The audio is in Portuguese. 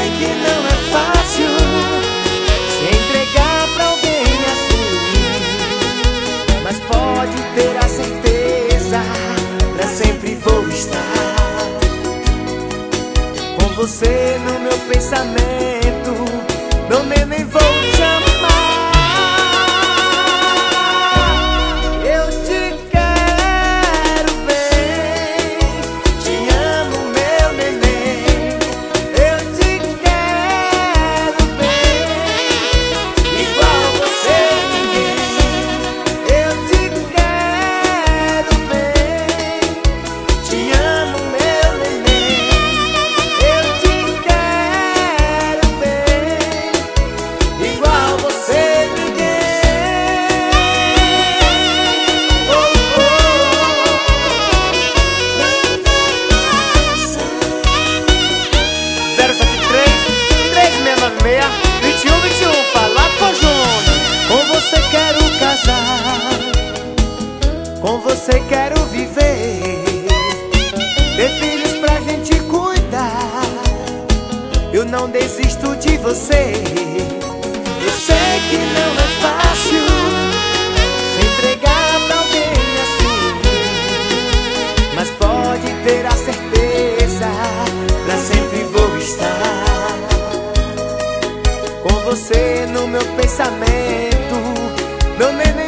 sei que não é fácil se entregar pra alguém assim, mas pode ter a certeza, pra sempre vou estar com você no meu pensamento. Não nem vou te amar. Eu te quero bem, te amo, meu neném. Eu te quero bem, igual você ninguém. Eu te quero bem, te amo, meu neném. Eu te quero bem, igual você ninguém. Oh, oh. 073-3696-2121. Fala com Júnior. Com você quero casar, com você quero viver, ter filhos pra gente cuidar. Eu não desisto de você. Eu sei que não é fácil se entregar pra alguém assim, mas pode ter a certeza, pra sempre vou estar com você no meu pensamento. Não